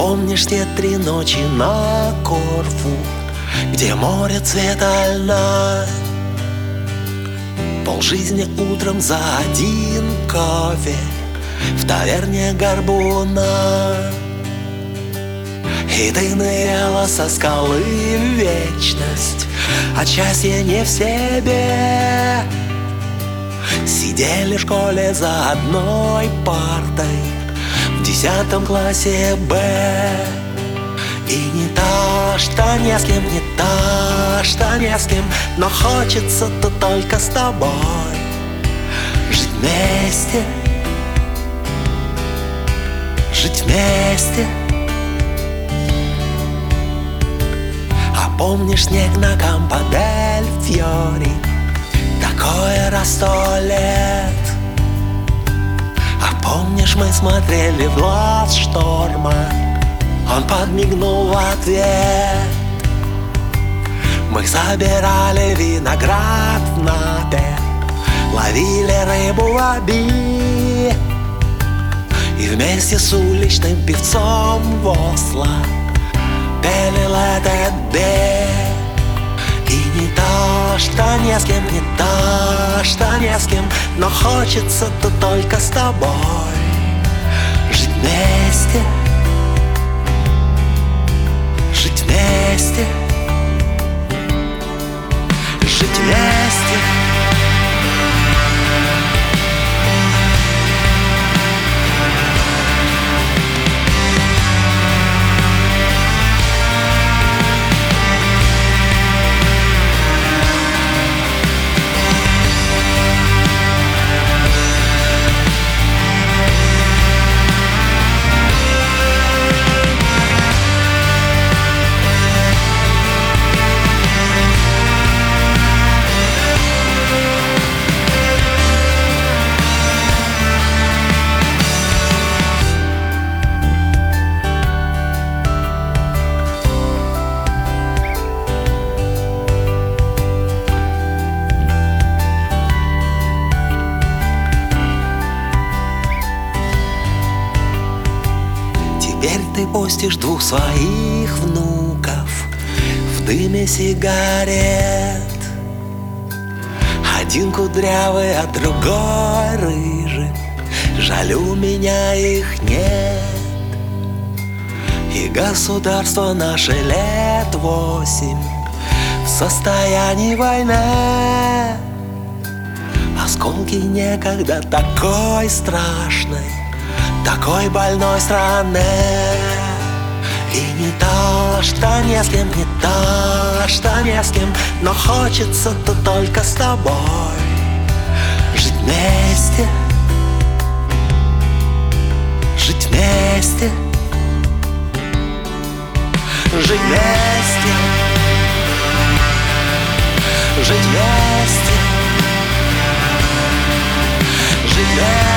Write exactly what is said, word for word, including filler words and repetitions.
помнишь те три ночи на Корфу, где море цвета льна? Полжизни утром за один кофе в таверне Горбуна. И ты ныряла со скалы в вечность, а счастье не в себе. Сидели в школе за одной партой в десятом классе Б. И не то, что не с кем, не то, что не с кем, но хочется-то только с тобой жить вместе, жить вместе. А помнишь снег на Кампо-дель-Фьори, такое раз сто лет? А помнишь, мы смотрели в глаз шторма, он подмигнул в ответ. Мы собирали виноград в Напе, ловили рыбу в Оби, и вместе с уличным певцом в Осло пели Let It Be. И не то, что не с кем, не то, что не с кем, но хочется-то только с тобой жить вместе, жить вместе, жить вместе. Теперь ты постишь двух своих внуков в дыме сигарет. Один кудрявый, а другой рыжий. Жаль, у меня их нет. И государство наше лет восемь в состоянии войны. Осколки некогда такой страшной, такой больной страны. И не то, что не с кем, не то, что не с кем, но хочется-то только с тобой жить вместе, жить вместе, жить вместе, жить вместе, жить вместе.